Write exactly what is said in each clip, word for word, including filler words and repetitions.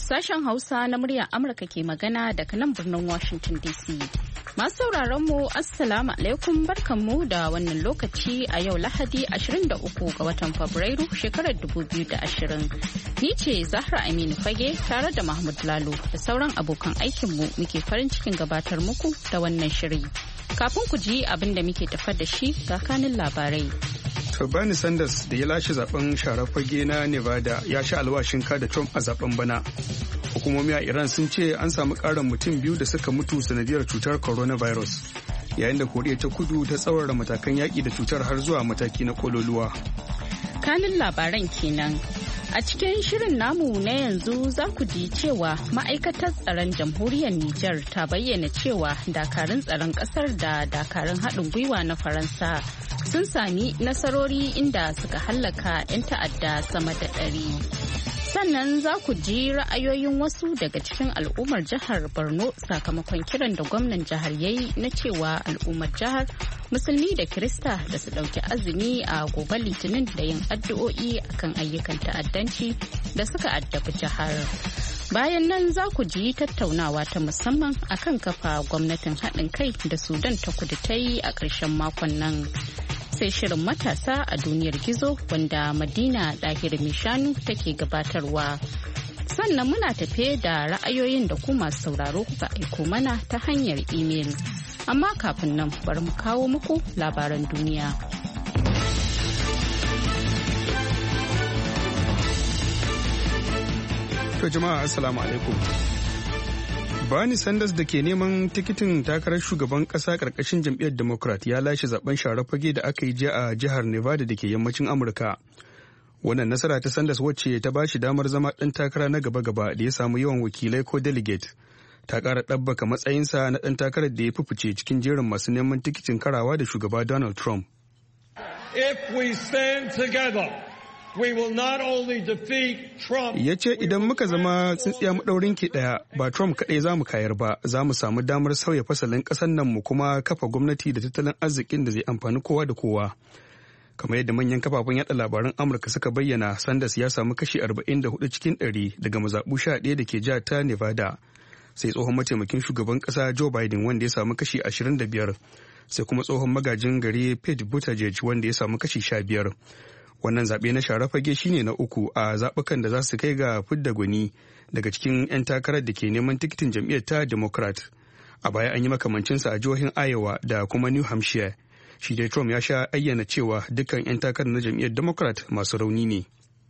Sashen Hausa na muryar Amurka ke magana daga nan birnin Washington D C. Masu sauraron mu Assalamu alaikum barkanmu da wannan lokaci a yau Lahadi ashirin da uku ga watan Fabrairu shekarar dubu biyu da ashirin. Ni ce Zahra Aminu Fage tare da Mahmud Lalo da sauran abokan aikinmu muke farin cikin gabatar muku da wannan shiri. Kafin ku ji abin da muke tafar da shi ga kanin labarai. Bernie Sanders da ya lashe zaben sharar fage na Nevada ya sha alwashin kada Trump a zaben bana. Hukumomi a Iran sun ce an samu ƙarin mutum biyu da suka mutu sanadiyar cutar coronavirus, yayin da Koriya ta Kudu ta tsaurara matakan yaƙi da cutar har zuwa mataki na kololuwa. Kanin labaran kenan. A cikin shirin namu na yanzu za ku ji cewa ma'aikatar tsaron jamhuriyar Nijar ta bayyana cewa dakarun tsaron ƙasar da dakarun haɗin gwiwa na Faransa sun sami nasarori inda suka hallaka 'yan ta'adda sama da ɗari. Sannan za ku ji ra'ayoyin wasu daga cikin al'ummar jihar Borno sakamakon kiran da gwamnan jihar ya yi na cewa al'ummar jihar musulmi da Kirista da su ɗauki azumi a gobe Litinin da yin addu'o'i akan ayyukan ta'addanci da suka addabi jihar. Bayan nan za ku ji tattaunawa ta musamman akan kafa gwamnatin haɗin kai da Sudan ta kudu ta yi a ƙarshen makon nan. Sai shirin matasa a duniyar gizo wanda Madina Dahir Mishanu take gabatarwa. Sannan muna tafe da ra'ayoyin da ku masu sauraro kuka aiko mana ta hanyar imel. Amma kafin nan bari mu kawo muku labaran duniya. To jama'a assalamu alaikum. Bernie Sanders da ke neman tikitin takarar shugaban kasa karkashin jam'iyyar Democrat ya lashe zaben share fage da aka yi jiya a jihar Nevada da ke yammacin Amurka. Wannan nasara ta Sanders wacce ta ba shi damar zama ɗan takara na gaba-gaba da ya samu yawan wakilai ko delegate. Ta ƙara ɗabbaka matsayinsa na ɗan takarar da ya fifice cikin jerin masu neman tikitin karawa da shugaba Donald Trump. If we stand together, we will not only defeat Trump. Ya ce idan muka zama tsintsiya maɗaurin ki ɗaya ba Trump kaɗai za mu kayar ba, za mu samu damar sauya fasalin ƙasar nan mu kuma kafa gwamnati da tattalin arzikin da zai amfani kowa da kowa. Kamar yadda manyan kafafen yaɗa labaran Amurka suka bayyana, Sanders ya samu kashi arba'in da hudu cikin ɗari daga mazaɓu sha ɗaya da ke jihar ta Nevada. Sai tsohon mataimakin shugaban ƙasa Joe Biden wanda ya samu kashi ashirin da biyar, sai kuma tsohon magajin gari Pete Buttigieg wanda ya samu kashi sha biyar. Wannan zaɓe na share fage shine na uku a zaɓukan da za su kai ga fidda gwani daga cikin 'yan takarar da ke neman tikitin jam'iyyar ta Democrat. A baya an yi makamancinsa a jihohin Iowa da kuma New Hampshire. Shi dai Trump ya sha ayyana cewa dukkan 'yan takarar na jam'iyyar Democrat masu rauni ne.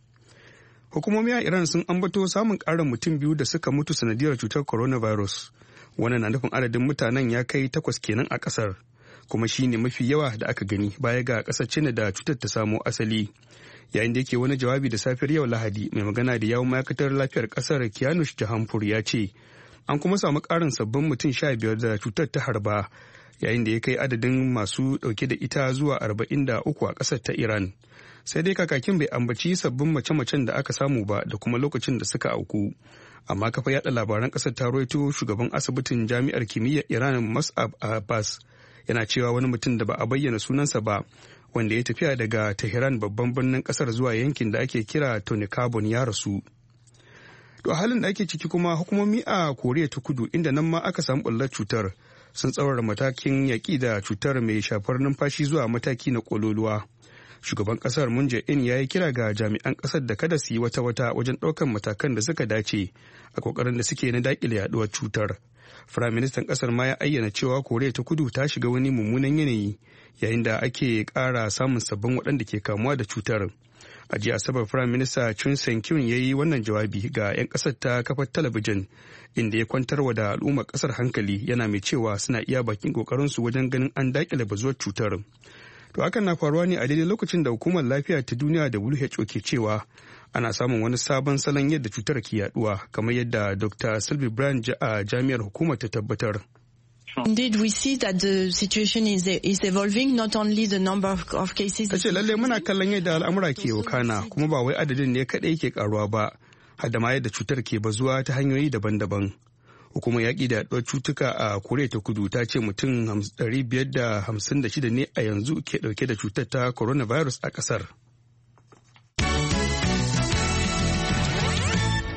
Hukumomi a Iran sun ambato samun ƙarin mutum biyu da suka mutu sanadiyar cutar coronavirus. Wannan na nufin adadin mutanen ya kai takwas kenan a ƙasar. Kuma shi ne mafi yawa da aka gani baya ga ƙasar China da cutar ta samo asali. Yayin da yake wani jawabi da safiyar yau Lahadi, mai magana da yawun ma'aikatar lafiyar ƙasar Kianush Jahanpur ya ce an kuma samu ƙarin sabbin mutum sha biyar da cutar ta harba, yayin da ya kai adadin masu ɗauke da ita zuwa arba'in da uku a ƙasar ta Iran. Sai dai kakakin bai ambaci sabbin mace-macen da aka samu ba da kuma lokacin da suka auku. Amma kafa yaɗa labaran ƙasar ta rawaito shugaban asibitin jami'ar kimiyyar Iran Mas'ab Abbas yana cewa wani mutum da ba a bayyana sunansa ba wanda ya tafiya daga Tehran babban birnin kasar zuwa yankin da ake kira Tonikabon ya rasu. To a halin da ake ciki kuma hukumomi a Koriya ta Kudu inda nan ma aka samu ɓullar cutar sun tsaurara matakin yaƙi da cutar mai shafar numfashi zuwa mataki na kololuwa. Shugaban kasar Moon Jae-in ya yi kira ga jami'an kasar da kada su yi wata-wata wajen ɗaukar matakan da suka dace a kokarin da suke na daƙile yaduwar cutar. Firaministan ƙasar ma ya ayyana cewa Koriya ta Kudu ta shiga wani mummunan yanayi yayin da ake ƙara samun sabbin waɗanda ke kamuwa da cutar. A jiya Asabar Firaminista Chun Sen-kyun ya yi wannan jawabi ga 'yan ƙasar ta kafar talabijin inda ya kwantar wa da al'ummar ƙasar hankali yana mai cewa suna iya bakin ƙoƙarinsu wajen ganin an daƙile bazuwar cutar. To hakan na faruwa ne a daidai lokacin da hukumar lafiya ta duniya W H O ke cewa ana samun wani sabon salon yadda cutar ke yaduwa kamar yadda Doctor Sylvie Brand a jami'ar hukumar ta tabbatar. Indeed, we see that the situation is, is evolving, not only the number of, of cases. Tace lalle muna kallon yadda al'amura ke wakana kuma ba wai adadin ne kadai ke karuwa ba, har da ma yadda cutar ke bazuwa ta hanyoyi daban-daban. Hukumar yaƙi da yaduwar cutuka a Koriya ta Kudu ta ce mutum ɗari biyar da hamsin da shida ne a yanzu ke ɗauke da cutar ta coronavirus a ƙasar.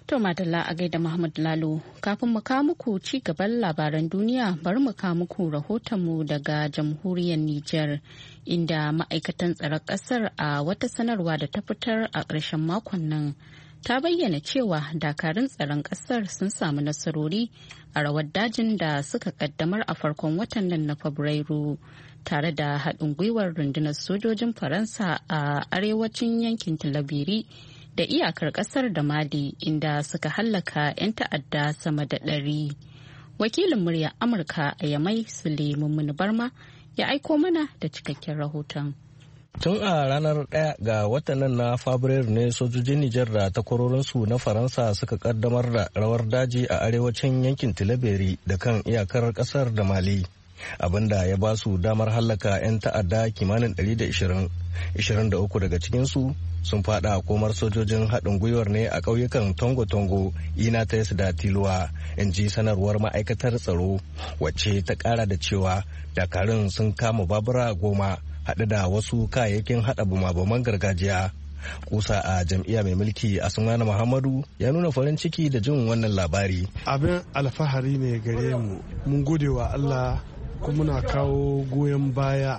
To Madalla a gaida Muhammad Lalo, kafin mu kawo muku ci gaban labaran duniya bari mu kawo muku rahotonmu daga jamhuriyar Nijar inda ma'aikatan tsaron ƙasar a wata sanarwa da ta fitar a ƙarshen makon nan ta bayyana cewa dakarun tsaron ƙasar sun samu nasarori a rawar dajin da suka kaddamar a farkon watan nan na Fabrairu tare da haɗin gwiwar rundunar sojojin Faransa a arewacin yankin Tilabiri da iyakar kasar da Mali inda suka hallaka 'yan ta'adda sama da ɗari. Wakilin murya Amurka a Yamai Suleiman Barma ya aiko mana da cikakken rahoton. Tun a ranar ɗaya ga watan nan na Fabrairu ne sojojin Nijar da takwarorinsu na Faransa suka kaddamar da rawar daji a arewacin yankin Tilaberi da kan iyakar kasar da Mali. Abinda ya ba su damar hallaka 'yan ta'adda kimanin ɗari da ishirin, ishirin da uku daga cikinsu sun fada komar sojojin haɗin gwiwar ne a ƙauyukan tongo-tongo inates da tiluwa, in ji sanarwar ma'aikatar tsaro wacce ta ƙara da cewa dakarun sun kama babura goma haɗe da wasu kayayyakin haɗa bumabuman gargajiya. Kusa a jam'iyya mai mulki Asmanu Muhammadu ya nuna farin ciki da jin wannan labari. Abin alfahari ne gare mu, mun gode wa Allah kuma muna kawo goyon baya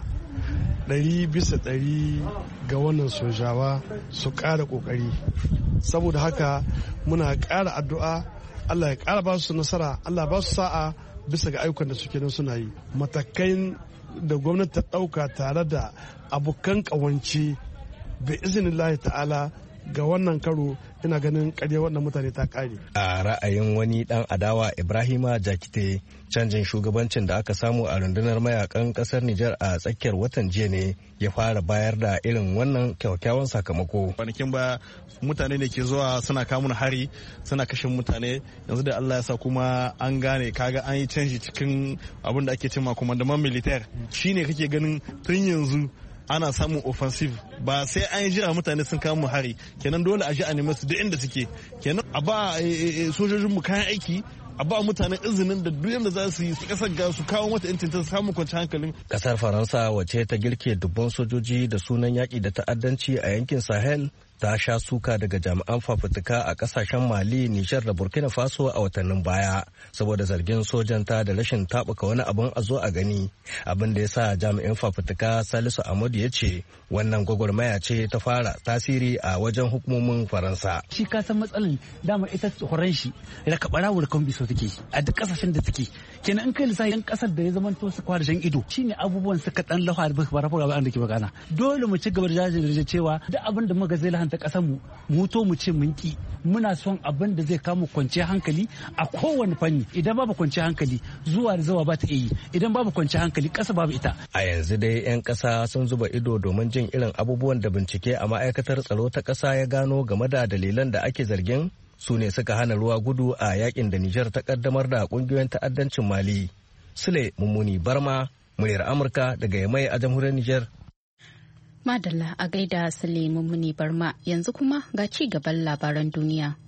ɗari bisa ɗari ga wannan sojawa su ƙara ƙoƙari. Saboda haka muna ƙara addu'a Allah ya ƙara ba su nasara, Allah ba su sa'a bisa ga ayyukan da suke nan suna yi. Matakai da gwamnati ta ɗauka tare da abokan ƙawance bai izinin lahi ta'ala ga wannan karo ina ganin ƙarya wannan mutane ta ƙare. A ra'ayin wani ɗan adawa Ibrahima Jakite, canjin shugabancin da aka samu a rundunar mayakan ƙasar Nijar a tsakiyar watan jiya ne ya fara bayar da irin wannan kyakkyawan sakamako. Kwanakin baya mutane ne ke zuwa suna kamun hari suna kashe mutane, yanzu da Allah ya sa kuma an gane kaga an yi canji cikin abin da ake cewa commandement militaire shine kake ganin tun yanzu ana samun offensive ba sai an yi jira mutane sun kawo mu hari, kenan dole a ji a neme su duk inda suke, kenan a ba sojojin mu kayan aiki, a ba mutane izinin da duk yadda za su yi su kasar ga su kawo mata yancin ta samu kwanci hankalin. Kasar Faransa wacce ta girke dubban sojoji da sunan yaƙi da ta'addanci a yankin Sahel ta sha suka daga jami'an fafutuka a kasashen Mali, Nijar da Burkina Faso a watannin baya saboda zargin sojanta da rashin tabuka wani abin a zo a gani, abin da ya sa jami'in fafutuka Salisu Amadu ya ce wannan gwagwarmaya ce ta fara tasiri a wajen hukumomin Faransa. Shi ka san matsalar dama ita horon shi raka barawar kan biso take a duk kasashen da take, kenan in kai lissafi yan kasar da ya zama to su kwara jan ido shine abubuwan suka dan lafa da ba rafa da ke magana. Dole mu ci gaba da jajirce cewa duk abin da muka zai ta kasar mu mu to mu ce mun ki, muna son abin da zai kama kwanciyar hankali a kowane fanni. Idan babu kwanciyar hankali zuwa da zawa ba ta yi, idan babu kwanciyar hankali kasa babu ita. A yanzu dai 'yan kasa sun zuba ido domin jin irin abubuwan da bincike a ma'aikatar tsaro ta kasa ya gano game da dalilan da ake zargin su ne suka hana ruwa gudu a yakin da Nijar ta kaddamar da kungiyoyin ta'addancin Mali. Sule Mummuni Barma, muryar Amurka daga Yamai a jamhuriyar Nijar. Madalla a gaida Suleiman Muni Barma, yanzu kuma ga ci gaban labaran duniya.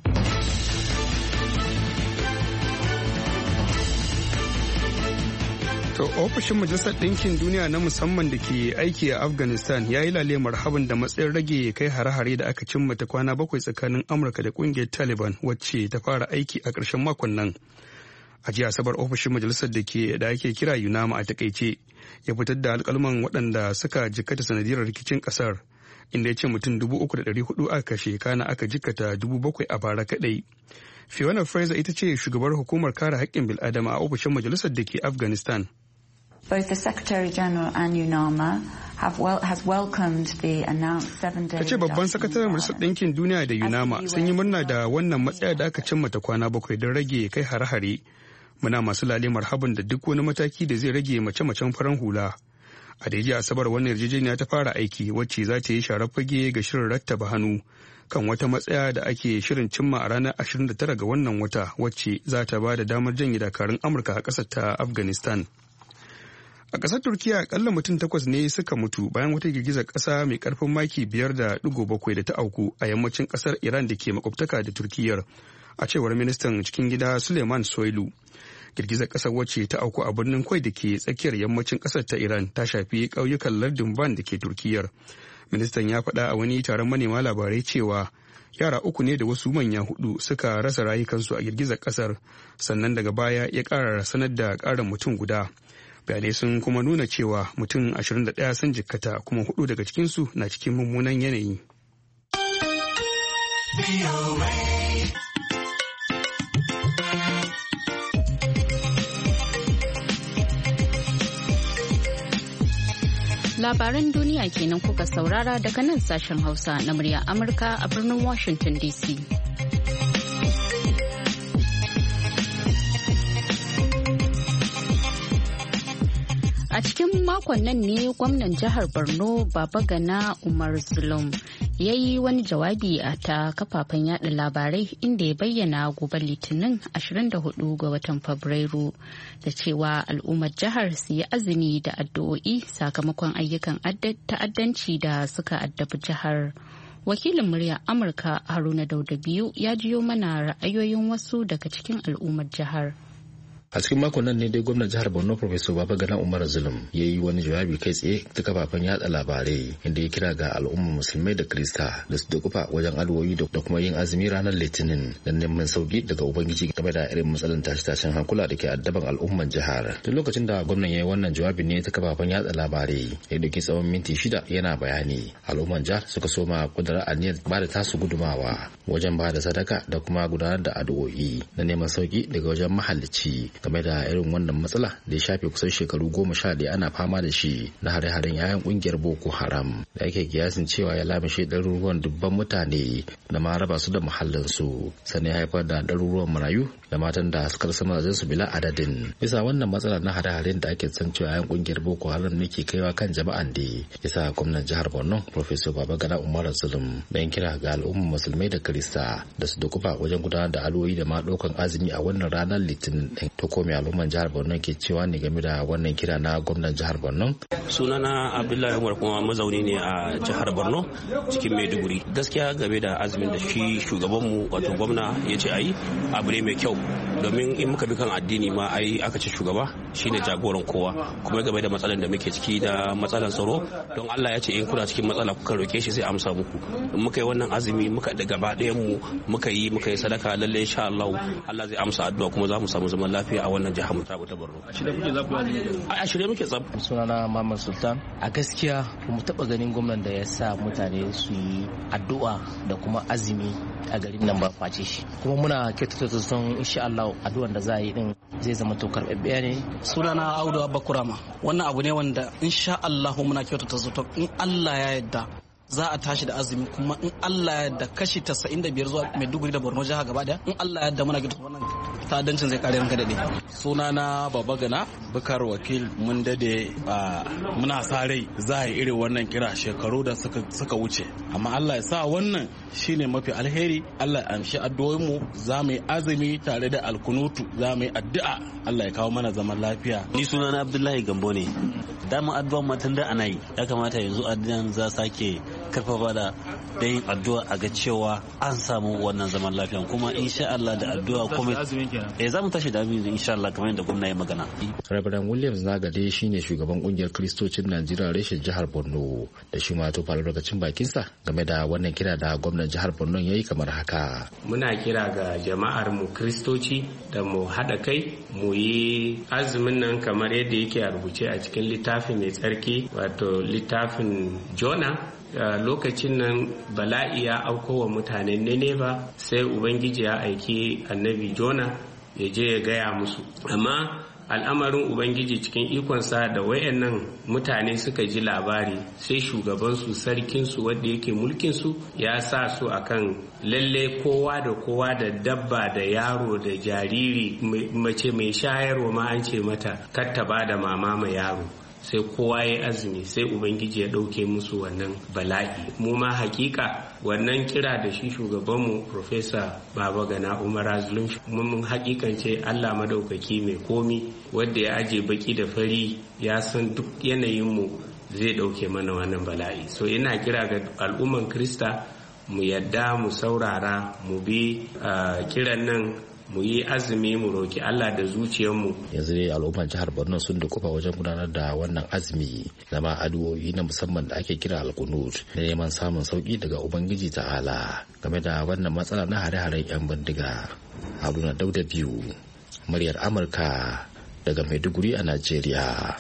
To ofishin Majalisar Ɗinkin Duniya na musamman da ke aiki a Afghanistan ya yi lale marhaban da matsayin rage kai hare-hare da aka cimma ta kwana bakwai tsakanin Amurka da ƙungiyar Taliban wacce ta fara aiki a ƙarshen makon nan. A jiya Asabar ofishin Majalisar da ke da ake kira Yunama a takaice ya fitar da alkalman waɗanda suka jikkata sanadiyar rikicin ƙasar, inda ya ce mutum dubu uku da ɗari hudu aka kashe kana aka jikkata dubu bakwai a bara kaɗai. Fiona Fraser ita ce shugabar hukumar kare haƙƙin bil'adama a ofishin majalisar da ke Afghanistan. Both the Secretary General and UNAMA have well, has welcomed the announced seven-day. Ta ce babban sakataren Majalisar Ɗinkin Duniya da UNAMA sun yi murna da wannan matsaya da aka cimma ta kwana bakwai don rage kai hare-hare. Muna masu lale marhaban da duk wani mataki da zai rage mace-macen farar hula. A da jiya Asabar wannan yarjejeniya ta fara aiki wacce za ta yi sharar fage ga shirin rattaba hannu kan wata matsaya da ake shirin cimma a ranar ashirin da tara ga wannan wata wacce za ta ba da damar janye dakarun Amurka a ƙasar ta Afghanistan. A ƙasar Turkiya akalla mutum takwas ne suka mutu bayan wata girgizar ƙasa mai ƙarfin maki biyar da ɗigo bakwai da ta auku a yammacin ƙasar Iran da ke makwabtaka da Turkiyyar, a cewar ministan cikin gida Suleiman Soylu. Girgizar ƙasar wacce ta auku a birnin Kwai da ke tsakiyar yammacin ƙasar ta Iran ta shafi ƙauyukan lardin Van da ke Turkiyyar. Ministan ya faɗa a wani taron manema labarai cewa yara uku ne da wasu manya hudu suka rasa rayukansu a girgizar ƙasar, sannan daga baya ya ƙara sanar da ƙarin mutum guda. Bayanai sun kuma nuna cewa mutum ashirin da ɗaya sun jikkata kuma hudu daga cikinsu na cikin mummunan yanayi. Labaran duniya kenan kuka saurara daga nan sashen Hausa na murya Amurka a birnin Washington D C. A cikin makon nan ne gwamnan jihar Borno Babagana Umar Zulum ya yi wani jawabi a ta kafafen yada labarai inda ya bayyana gobe Litinin ashirin da hudu ga watan Fabrairu da cewa al'ummar jihar su yi azumi da addu'o'i sakamakon ayyukan ta'addanci da suka addabi jihar. Wakilin murya Amurka Haruna Dauda biyu ya jiyo mana ra'ayoyin wasu daga cikin al'ummar jihar. A cikin makon nan ne dai gwamnan jihar Borno Professor Babagana Umar Zulum ya yi wani jawabi kai tsaye ta kafafen yada labarai inda ya kira ga al'ummar musulmai da Kirista da su dukufa wajen addu'o'i da kuma yin azumi ranar Litinin don neman sauki daga Ubangiji game da irin matsalan tashe-tashen hankula da ke addaban al'ummar jihar. Tun lokacin da gwamnan ya yi wannan jawabi ne ta kafafen yada labarai ya dauki tsawon minti shida yana bayani. Al'ummar jihar suka soma kudura aniyar ba da tasu gudumawa wajen ba da sadaka da kuma gudanar da addu'o'i na neman sauki daga wajen mahalicci game da irin wannan matsala da ya shafe kusan shekaru goma sha ɗaya ana fama da shi na hare-haren yayan kungiyar Boko Haram da ake kiyasin cewa ya lamishe ɗaruruwan dubban mutane da ma raba su da muhallinsu sannan ya haifar da ɗaruruwan marayu da matan da suka rasa mazajensu bila adadin. Bisa wannan matsala na hare-haren da ake san cewa yayan kungiyar Boko Haram ne ke kaiwa kan jama'an da yasa gwamnan jihar Borno Professor Babagana Umar Zulum bayan kira ga al'ummar musulmai da Kirista da su dukufa wajen gudanar da al'o'i da ma ɗaukan azumi a wannan ranar Litinin ɗin. Ko mai al'umman jihar Borno ke cewa ne game da wannan kira na gwamnan jihar Borno? Sunana Abdullahi Umar kuma mazauni ne a jihar Borno cikin Maiduguri. Gaskiya game da azumin da shi shugabanmu wato gwamna ya ce ayi abu ne mai kyau domin in muka bi kan addini ma ai aka ce shugaba shine jagoran kowa kuma game da matsalan da muke ciki da matsalan tsaro don Allah ya ce in kuna cikin matsala kuka roke shi sai amsa muku. In muka yi wannan azumi muka da gaba ɗayan mu muka yi muka yi sadaka lalle insha Allah Allah zai amsa addu'a kuma za mu samu zaman lafiya a wannan jihar mu ta Borno. A shirye kuke za ku yi a shirye muke tsab. Sunana Muhammad Sultan. A gaskiya mu taba ganin gwamnan da ya sa mutane su yi addu'a da kuma azumi a garin nan ba face shi. Kuma muna kyautata son insha Allah addu'an da za a yi din zai zama to karɓaɓɓiya ne. Sunana Audu Abba Kurama. Wannan abu ne wanda insha Allah muna kyautata zato in Allah ya yarda za a tashi da azumi kuma in Allah ya yarda kashi tasa'in da biyar zuwa Maiduguri da Borno jiha gaba daya in Allah ya yarda muna gida wannan ta'addancin zai kare ranka dade. Sunana Babagana Bukar Wakil mun dade muna sa rai za a yi irin wannan kira shekaru da suka suka wuce amma Allah ya sa wannan shine mafi alheri. Allah ya amshi addu'o'in mu za mu yi azumi tare da alkunutu za mu yi addu'a Allah ya kawo mana zaman lafiya. Ni sunana Abdullahi Gambo ne. Dama addu'a matan da ana yi ya kamata yanzu addu'an za sake karfafa da da yin addu'a a ga cewa an samu wannan zaman lafiya kuma insha Allah da addu'a kuma eh za mu tashi da amin insha Allah kamar yadda gwamnati ya magana. Reverend Williams Nagade shine shugaban kungiyar Kristocin Najeriya reshen jihar Borno da shi ma to fara lokacin bakin sa game da wannan kira da gwamnatin jihar Borno yayi kamar haka. Muna kira ga jama'ar mu Kristoci da mu hada kai mu yi azumin nan kamar yadda yake a rubuce a cikin littafi mai tsarki wato littafin Jona. Uh, lokacin nan bala'i ya auko wa mutanen Nineva sai Ubangiji ya aiki annabi Jona ya je ya gaya musu amma al'amarin Ubangiji cikin ikonsa da wayannan mutane suka ji labari sai shugabansu sarkinsu wanda yake mulkinsu ya sa su akan lalle kowa da kowa da dabba da yaro da jariri mace mai shayarwa ma an ce mata kar ta ba da mama ma yaro sai kowa ya azumi sai ubangiji ya ɗauke musu wannan bala'i mu ma hakika wannan kira da shi shugabanmu Profesa Babagana Umar Zulum mun hakikance Allah madaukaki mai komi wanda ya aje baki da fari ya san duk yanayinmu zai ɗauke mana wannan bala'i so ina kira ga al'umman Krista mu yadda mu saurara mu bi uh, kiran nan mu yi azumi mu roki Allah da zuciyarmu. Yanzu dai al'umman jihar Borno sun dukufa wajen gudanar da wannan azumi zama addu'o'i na musamman da ake kira alqunut da neman samun sauki daga Ubangiji ta'ala game da wannan matsala na hare-haren 'yan bindiga. Haruna Dauda biyu muryar Amurka daga Maiduguri a Najeriya.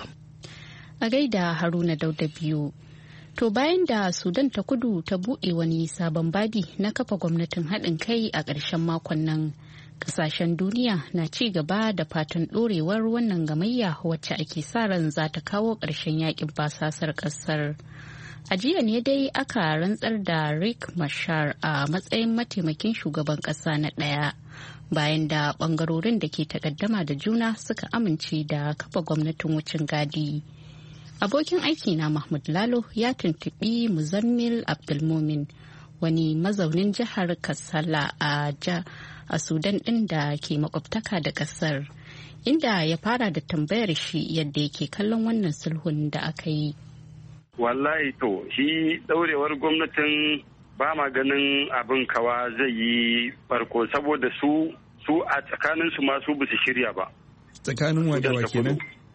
A gaida Haruna Dauda biyu. To bayan da Sudan ta kudu ta buɗe wani sabon babi na kafa gwamnatin haɗin kai a ƙarshen makon nan, ƙasashen duniya na ci gaba da fatan ɗorewar wannan gamayya wacce ake sa ran za ta kawo ƙarshen yakin basasar ƙasar. A jiya ne dai aka rantsar da Riek Machar a matsayin mataimakin shugaban ƙasa na ɗaya, bayan da ɓangarorin da ke takaddama da juna suka amince da kafa gwamnatin wucin gadi. Abokin aiki na Mahmud Lalo ya tuntuɓi Muzammil Abdulmumin, wani mazaunin jihar Kassala a a Sudan ɗin da ke makwabtaka da ƙasar, inda ya fara da tambayar shi yadda yake kallon wannan sulhun da aka yi. Wallahi to shi ɗaurewar gwamnatin ba ma ganin abin kawa zai yi farko saboda su su a tsakanin su ma su basu shirya ba. Tsakanin wa kenan?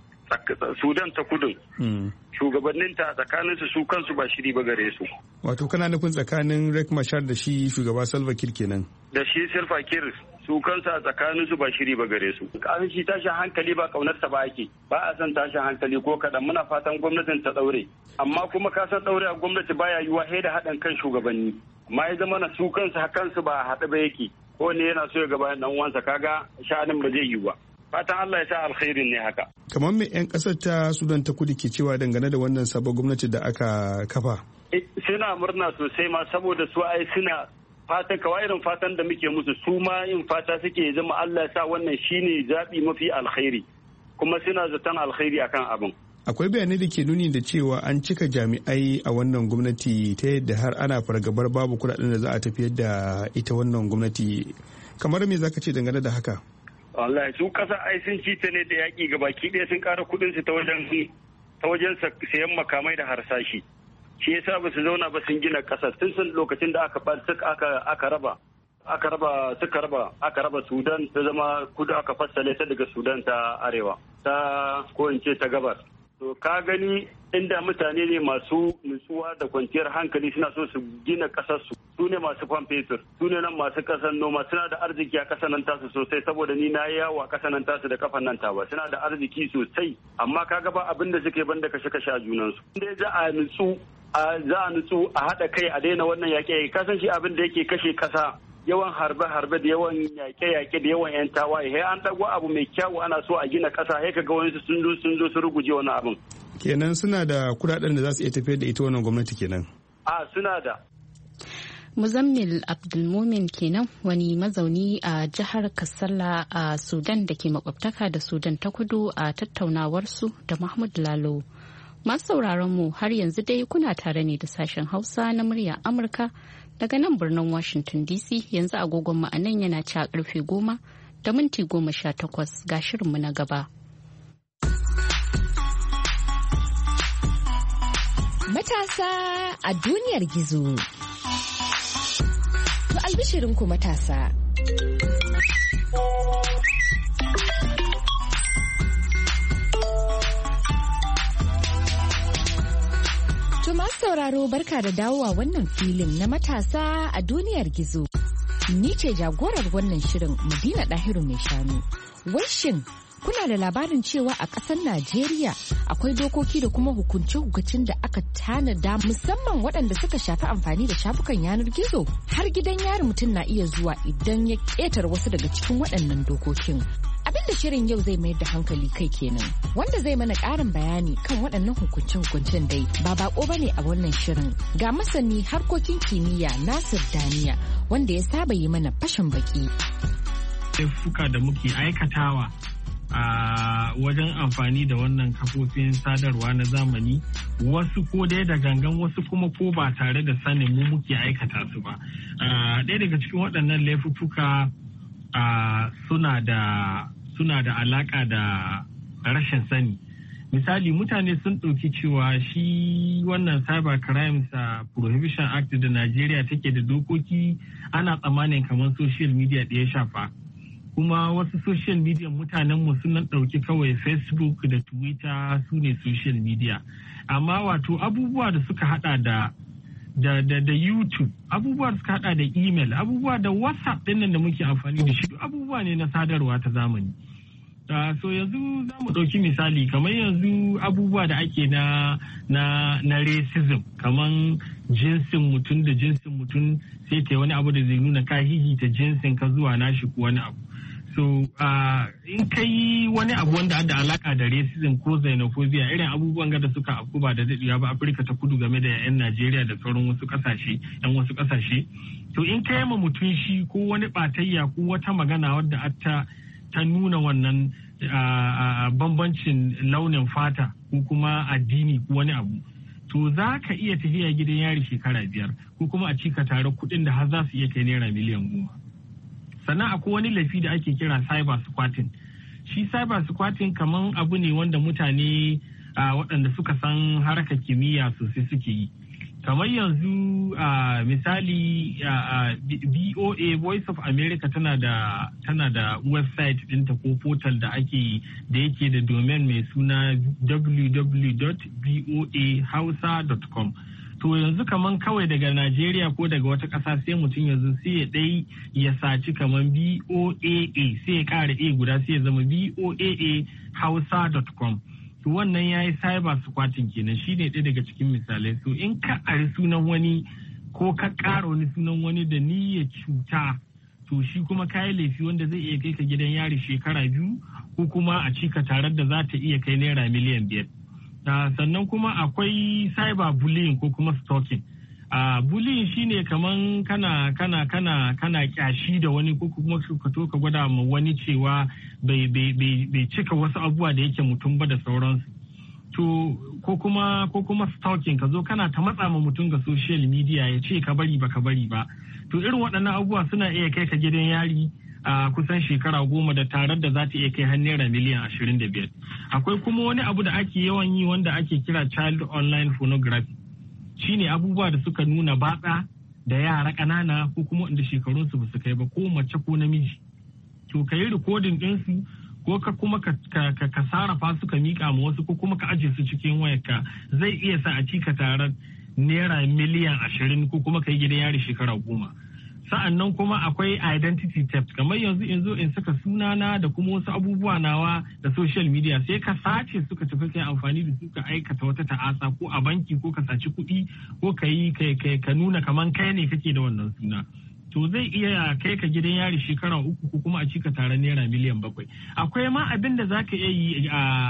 Sudan ta kudun. Shugabanninta a tsakaninsu su kansu ba shiri ba gare su. Wato kana nufin tsakanin Riek Machar da shi shugaba Salva Kiir kenan? Da shi Salva Kiir su kansu a tsakaninsu ba shiri ba gare su. Kasan shi tashin hankali ba kaunarsa ba ake. Ba a son tashin hankali ko kaɗan, muna fatan gwamnatin ta ɗaure. Amma kuma ka san ɗaure a gwamnati baya yiwa sai da haɗin kan shugabanni. Amma ya zama na su kansu kansu ba a haɗe ba yake. Ko ne yana so ya gaba ɗan uwansa kaga sha'anin ba zai yiwu ba. Fatan Allah ya sa alkhairin ne haka. Kamar me 'yan ƙasar ta Sudan ta kudu ke cewa dangane da wannan sabon gwamnati da aka kafa? Suna murna sosai ma saboda su ai suna fatan kawai irin fatan da muke musu su ma yin fata suke zama Allah ya sa wannan shine zaɓi mafi alkhairi kuma suna zaton alkhairi akan abin. Akwai bayanai da ke nuni da cewa an cika jami'ai a wannan gwamnati ta yadda har ana fargabar babu kuɗaɗen da za a tafiyar da ita wannan gwamnati. Kamar me zaka ce dangane da haka? Wallahi su kasa ai sun ci ta ne da yaƙi gabaki ɗaya sun ƙara kuɗin su ta wajen ta wajen sayan makamai da harsashi. Shi yasa ba su zauna ba sun gina ƙasar tun sun lokacin da aka aka aka raba aka raba suka raba aka raba Sudan ta zama kudu aka fassale ta daga Sudan ta arewa ta ko in ce ta gabas. To ka gani inda mutane ne masu nutsuwa da kwanciyar hankali suna so su gina ƙasar su su ne masu fan fetur su ne nan masu ƙasar noma suna da arziki a ƙasar nan tasu sosai saboda ni na yawo a ƙasar nan tasu da kafan nan ta ba suna da arziki sosai amma kaga ba abin da suke banda kashe kashe a junansu. Inda za a nutsu a za a nutsu a haɗa kai a daina wannan yaƙe kasan shi abin da yake kashe ƙasa yawan harbe-harbe da yawan yaƙe-yaƙe da yawan 'yan tawaye sai an ɗago abu mai kyawu ana so a gina ƙasa sai kaga wani sun zo sun zo su ruguje wani abin. Kenan suna da kuɗaɗen da za su iya tafiyar da ita wannan gwamnati kenan. A suna da. Muzammil Abdulmumin kenan wani mazauni a jihar Kassala a Sudan da ke makwabtaka da Sudan ta kudu a tattaunawarsu da Mahmud Lalo. Masu sauraron mu har yanzu dai kuna tare ne da sashen Hausa na murya Amurka daga nan birnin Washington D C yanzu agogon mu a nan yana ci a karfe goma da minti goma sha takwas ga shirinmu na gaba. Matasa a duniyar gizo. To albishirinku matasa. To masu sauraro barka da dawowa wannan filin na matasa a duniyar gizo. Ni ce jagorar wannan shirin Madina Dahiru mai shanu. Wai shin kuna da labarin cewa a ƙasar Najeriya akwai dokoki da kuma hukunce-hukuncin da aka tanada musamman waɗanda suka shafi amfani da shafukan yanar gizo? Har gidan yari mutum na iya zuwa idan ya ƙetare wasu daga cikin waɗannan dokokin. Abinda shirin yau zai mayar da hankali kai kenan, wanda zai mana ƙarin bayani kan waɗannan hukunce-hukuncen dai ba bako bane a wannan shirin. Ga masani harkokin kimiyya Nasir Daniya wanda ya saba yi mana fashin baki. Laifuka da muke aikatawa a wajen amfani da wannan kafofin sadarwa na zamani, wasu ko dai da gangan wasu kuma ko ba tare da sanin mu muke aikata su ba. Ɗaya daga cikin waɗannan laifuka suna da suna da alaka da rashin sani. Misali, mutane sun ɗauki cewa shi wannan Cyber Crimes Prohibition Act da Najeriya take da dokoki ana tsammanin kamar social media da ya shafa. kuma wasu social media mutanen mu sun ɗauki kawai Facebook da Twitter su ne social media, amma wato abubuwa da suka hada da da da da YouTube, abubuwa da suka hada da email, abubuwa da WhatsApp ɗin nan da muke amfani da shi, abubuwa ne na sadarwa ta zamani. Uh, so yanzu za mu ɗauki misali kamar yanzu abubuwa da ake na na na racism, kamar jinsin mutum da jinsin mutum sai ta wani abu da zai nuna ka hihita jinsin ka zuwa nashi ko wani abu. So uh, in ka yi wani abu wanda da alaka da racism ko xenophobia, irin abubuwan da suka afku ba da daɗewa ba Afirka ta kudu game da 'yan Najeriya da sauran wasu ƙasashe, 'yan wasu ƙasashe. To in ka yi ma mutum shi ko wani ɓatayya ko wata magana wadda ta ta nuna wannan bambancin launin fata ko kuma addini ko wani abu, to za ka iya tafiya gidan yari shekara biyar ko kuma a cika tare kuɗin da har za su iya kai naira miliyan goma. Sannan akwai wani laifi da ake kira cyber squatting. Shi cyber squatting kaman abu ne wanda mutane waɗanda suka san harkar kimiyya sosai suke yi. Kamar yanzu misali B O A Voice of America tana da tana da website ɗinta ko portal da ake da yake da domain mai suna w w w dot b o a hausa dot com. To yanzu kaman kawai daga Najeriya ko daga wata ƙasa sai mutum yanzu sai ya ɗai ya saci kaman B O A A sai ya ƙara A guda sai ya zama B O A A hausa dot com. To wannan ya yi cyber squatting kenan, shi ne ɗaya daga cikin misalai. So in ka ari sunan wani ko ka ƙara wani sunan wani da niyyar cuta, to shi kuma ka yi laifi wanda zai iya kai ka gidan yari shekara biyu ko kuma a cika tarar da za ta iya kai naira miliyan biyar. Uh, sannan kuma akwai cyber bullying ko kuma stalking. Uh, bullying shine kaman kana kana kana kana kyashi da wani ko kuma ka to ka gwada ma wani cewa bai bai bai cika wasu abubuwa da yake mutum ba da sauransu. To ko kuma ko kuma stalking, ka zo kana ta matsa ma mutum ga social media ya ce ka bari ba ka bari ba. To irin waɗannan abubuwa suna iya kai ka gidan yari a uh, kusan shekara goma da tarar da za ta iya kai har naira miliyan ashirin da biyar. Akwai kuma wani abu da ake yawan yi wanda ake kira child online pornography. Shine abubuwa da suka nuna batsa da yara ƙanana ko kuma inda shekarunsu ba su kai ba, ko mace ko namiji. To ka yi rikodin ɗinsu ko ka kuma ka, ka, ka, ka sarrafa su ka miƙa ma wasu ko kuma ka ajiye su cikin wayarka, zai iya sa a cika tarar naira miliyan ashirin ko kuma ka yi gidan yari shekara goma. Sa'annan kuma akwai identity theft, kamar yanzu in zo in saka sunana da kuma wasu abubuwa nawa da social media sai ka sace suka tafi kai amfani da su ka aikata wata ta'asa ko a banki ko ka saci kuɗi ko ka yi ka nuna kaman kai ne kake da wannan suna. To zai iya kai ka gidan yari shekara uku ko kuma a cika taron naira miliyan bakwai. Akwai ma abin da za ka iya yi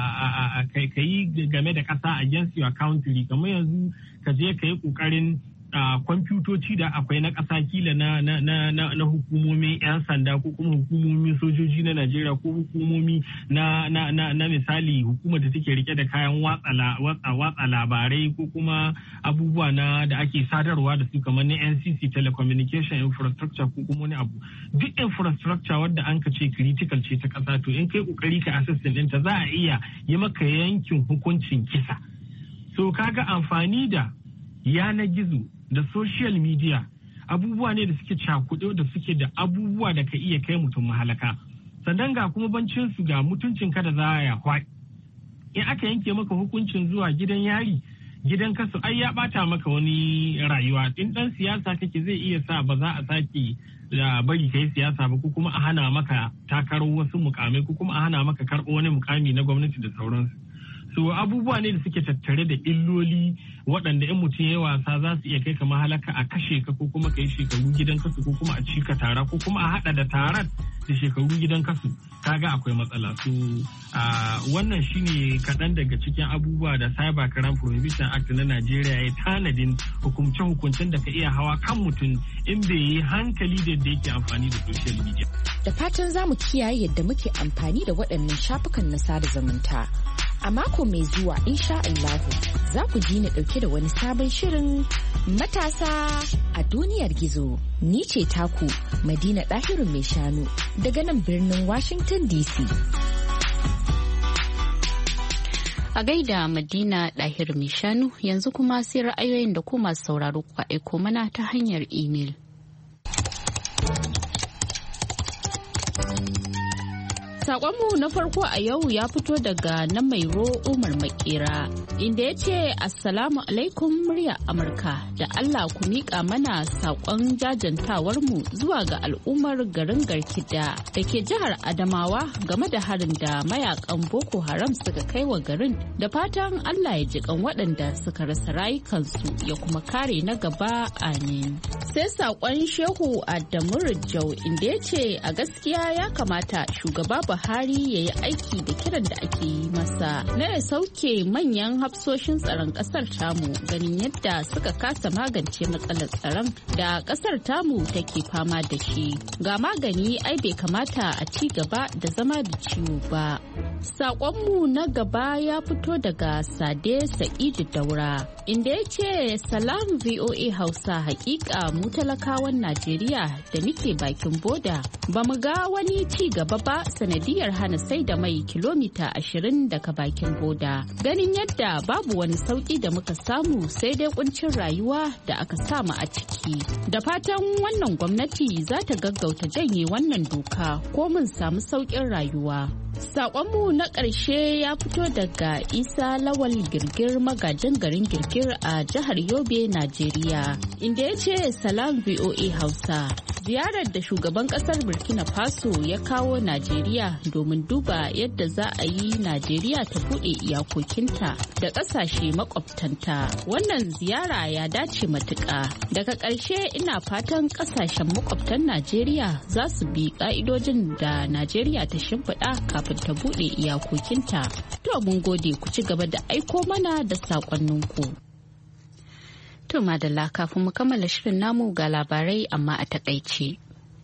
ka yi game da ƙasa against your country, kamar yanzu ka je ka yi ƙoƙarin a kwamfutoci da akwai na ƙasa kila na na na na hukumomin 'yan sanda ko kuma hukumomin sojoji na Najeriya ko hukumomi na na na na misali hukumar da take rike da kayan watsa watsa labarai ko kuma abubuwa na da ake sadarwa da su kamar na N C C telecommunication infrastructure ko kuma wani abu. Duk infrastructure wadda an ka ce critical ce ta ƙasa, to in kai kokari ka assistant ɗinta za a iya yi maka yankin hukuncin kisa. So kaga amfani da yanar gizo da social media abubuwa ne da suke cakuɗe da suke da abubuwa da ka iya kai mutum mahalaka. Sannan ga kuma bancin su ga mutuncin ka da za ya kwaɗi. In aka yanke maka hukuncin zuwa gidan yari, gidan kasu, ai ya bata maka wani rayuwa. In dan siyasa kake zai iya sa ba za a sake da bari kai siyasa ba ko kuma a hana maka takarar wasu mukamai ko kuma a hana maka karɓo wani mukami na gwamnati da sauransu. So abubuwa ne da suke tattare da illoli waɗanda in mutum ya wasa za su iya kai ka mahalaka, a kashe ka ko kuma ka yi shekaru gidan kasu ko kuma a cika tara ko kuma a haɗa da tarar da shekaru gidan kasu. Kaga akwai matsala. So wannan shine kaɗan daga cikin abubuwa da Cyber Crime Prohibition Act na Najeriya ya tanadin hukumce-hukuncen da ka iya hawa kan mutum in bai yi hankali da yadda yake amfani da social media. Da fatan za mu kiyaye yadda muke amfani da waɗannan shafukan na sada zumunta. A mako mai zuwa insha Allahu za ku ji ni ɗauke da wani sabon shirin matasa a duniyar gizo. Ni ce taku Madina Ɗahiru mai shanu daga nan birnin Washington D C. A gaida Madina Ɗahiru mai shanu, yanzu kuma sai ra'ayoyin da ku masu sauraro kuka aiko mana ta hanyar imel. Sakonmu na farko a yau ya fito daga na Mairo Umar Makera inda ya ce Assalamu alaikum murya Amurka da Allah ku miƙa mana sakon jajantawarmu zuwa ga al'ummar garin Garkida da ke jihar Adamawa game da harin da mayakan Boko Haram suka kai wa garin, da fatan Allah ya jikan waɗanda suka rasa rayukansu ya kuma kare na gaba, amin. Sai sakon Shehu Adamu Rijau inda ya ce a gaskiya ya kamata shugaba Buhari ya yi aiki da kiran da ake yi masa na ya sauke manyan hafsoshin tsaron kasar tamu, ganin yadda suka kasa magance matsalar tsaron da kasar tamu take fama da shi. Ga magani ai bai kamata a ci gaba da zama da ciwo ba. Saƙonmu na gaba ya fito daga Sade Sa'idu Daura inda ya ce salam V O A Hausa, hakika mu talakawan Najeriya da muke bakin boda ba mu ga wani ci gaba ba sanadiyar hana sai da mai kilomita ashirin daga bakin boda. Ganin yadda babu wani sauki da muka samu sai dai kuncin rayuwa da aka samu a ciki. Da fatan wannan gwamnati za ta gaggauta janye wannan doka ko mun samu sauƙin rayuwa. Saƙonmu na ƙarshe ya fito daga Isa Lawal Girgir, magajin garin Girgir a jihar Yobe, Najeriya, inda ya ce salam V O A Hausa. Ziyarar da shugaban ƙasar Burkina Faso ya kawo Najeriya domin duba yadda za a yi Najeriya ta buɗe iyakokinta da ƙasashe makwabtanta. Wannan ziyara ya dace matuƙa. Daga ƙarshe ina fatan ƙasashen makwabtan Najeriya za su bi ƙa'idojin da Najeriya ta shimfiɗa kafin ta buɗe iyakokinta. To mun gode, ku ci gaba da aiko mana da saƙonninku. To madalla, kafin mu kammala shirin namu ga labarai amma a takaice.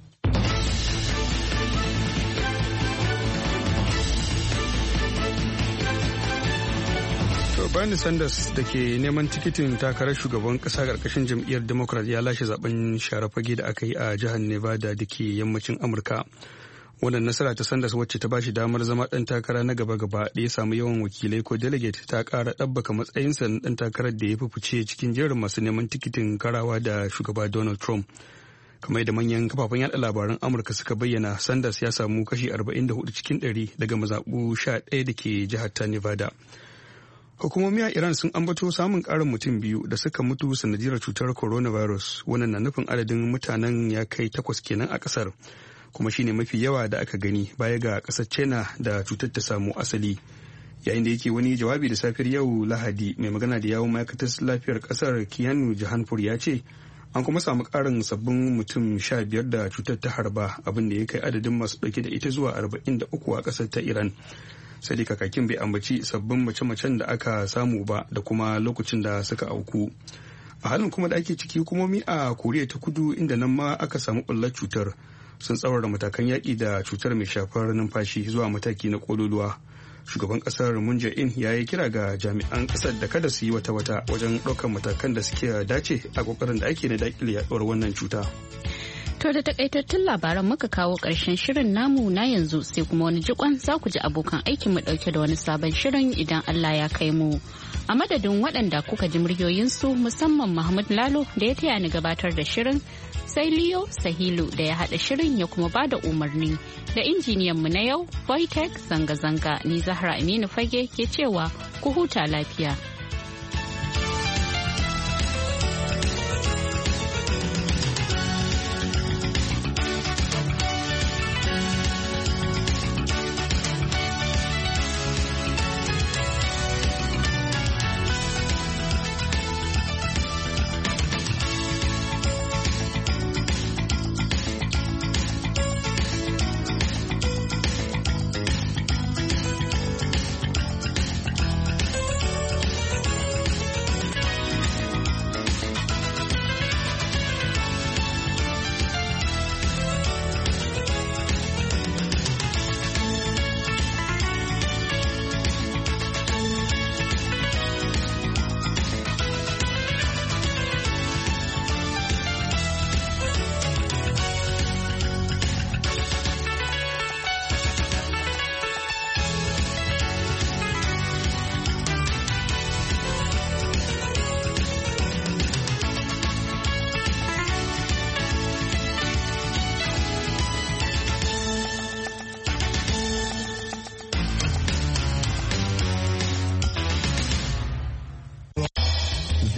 Bernie Sanders da ke neman tikitin takarar shugaban kasa karkashin jam'iyyar Democrat ya lashe zaben share fage da aka yi a jihar Nevada da ke yammacin Amurka. Wannan nasara ta Sanders, wacce ta bashi damar zama ɗan takara na gaba-gaba da ya samu yawan wakilai ko delegate, ta ƙara ɗabbaka matsayinsa na ɗan takarar da ya fi fice cikin jerin masu neman tikitin karawa da shugaba Donald Trump. Kamar da manyan kafafen yada labaran Amurka suka bayyana, Sanders ya samu kashi arba'in da hudu cikin ɗari daga mazaɓu sha ɗaya da ke jihar ta Nevada. Hukumomi a Iran sun ambato samun ƙarin mutum biyu da suka mutu sanadiyar cutar coronavirus. Wannan na nufin adadin mutanen ya kai takwas kenan a ƙasar, kuma shine mafi yawa da aka gani baya ga ƙasar China da cutar ta samu asali. Yayin da yake wani jawabi da safiyar yau Lahadi, mai magana da yawun ma'aikatar lafiyar ƙasar Kiyanu Jahanpur ya ce an kuma samu ƙarin sabbin mutum sha biyar da cutar ta harba, abin da ya kai adadin masu ɗauke da ita zuwa arba'in da uku a ƙasar ta Iran. Sai dai kakakin bai ambaci sabbin mace-macen da aka samu ba da kuma lokacin da suka auku. A halin kuma da ake ciki, hukumomi a Koriya ta Kudu, inda nan ma aka samu ɓullar cutar, sun tsaurara matakan yaƙi da cutar mai shafar numfashi zuwa mataki na ƙololuwa. Shugaban ƙasar Moon Jae-in ya yi kira ga jami'an ƙasar da kada su yi wata-wata wajen ɗaukar matakan da suke dace a ƙoƙarin da ake na daƙile yaɗuwar wannan cuta. To da takaitattun labaran muka kawo ƙarshen shirin namu na yanzu, sai kuma wani jikon za ku ji abokan aikin mu ɗauke da wani sabon shirin idan Allah ya kai mu. A madadin waɗanda kuka ji muryoyinsu, musamman Mahmud Lalo da ya taya ni gabatar da shirin, sai Leo Sahilu da ya haɗa shirin ya kuma ba da umarni, da injiniyan mu na yau Voitech Zanga-Zanga, ni Zahra Aminu Fage ke cewa ku huta lafiya.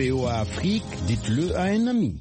V O A Afrique, dites-le à un ami.